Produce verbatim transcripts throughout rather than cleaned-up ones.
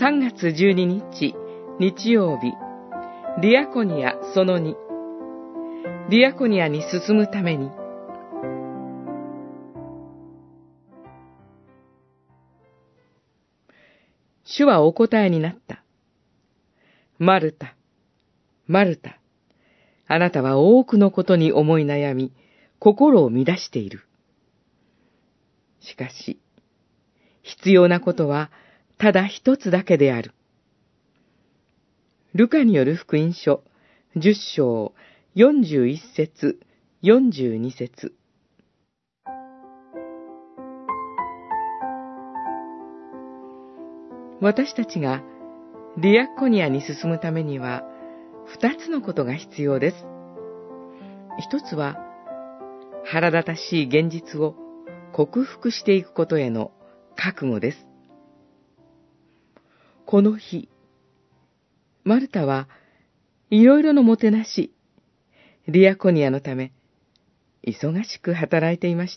さんがつじゅうににち、日曜日、ディアコニアそのに。ディアコニアに進むために。主はお答えになった。マルタ、マルタ、あなたは多くのことに思い悩み、心を乱している。しかし、必要なことはただ一つだけである。ルカによる福音書、じゅっしょう、よんじゅういっせつ、よんじゅうにせつ。私たちがディアコニアに進むためには、二つのことが必要です。一つは、腹立たしい現実を克服していくことへの覚悟です。この日、マルタはいろいろのもてなし、ディアコニアのため、忙しく働いていました。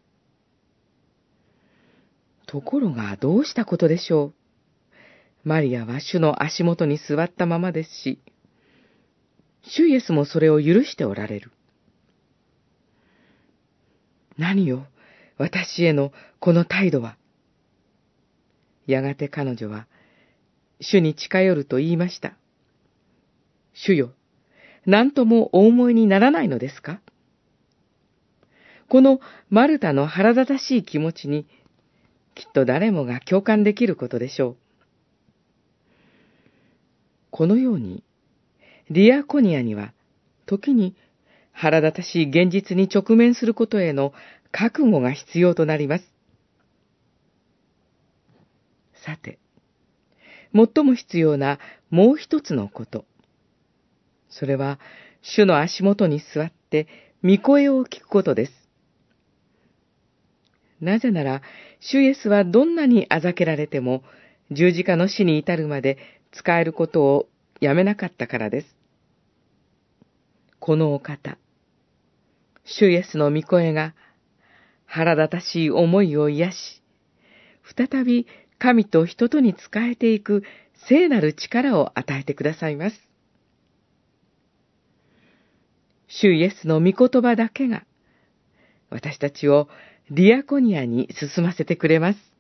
ところがどうしたことでしょう。マリアは主の足元に座ったままですし、主イエスもそれを許しておられる。何よ、私へのこの態度は。やがて彼女は、主に近寄ると言いました。主よ、何ともお思いにならないのですか？このマルタの腹立たしい気持ちに、きっと誰もが共感できることでしょう。このように、ディアコニアには、時に腹立たしい現実に直面することへの覚悟が必要となります。さて、最も必要なもう一つのこと。それは、主の足元に座って御声を聞くことです。なぜなら、主イエスはどんなにあざけられても、十字架の死に至るまで使えることをやめなかったからです。このお方、主イエスの御声が腹立たしい思いを癒し、再び神と人とに仕えていく聖なる力を与えてくださいます。主イエスの御言葉だけが、私たちをディアコニアに進ませてくれます。